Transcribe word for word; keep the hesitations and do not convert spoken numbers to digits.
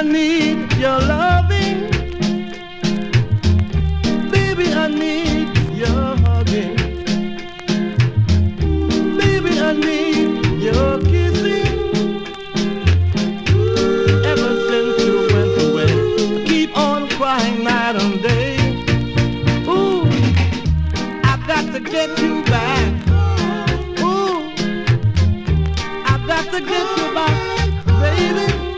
I need your loving. Baby, I need your hugging. Baby, I need your kissing. Ever since you went away, I keep on crying night and day. Ooh, I've got to get you back. Ooh, I've got to get you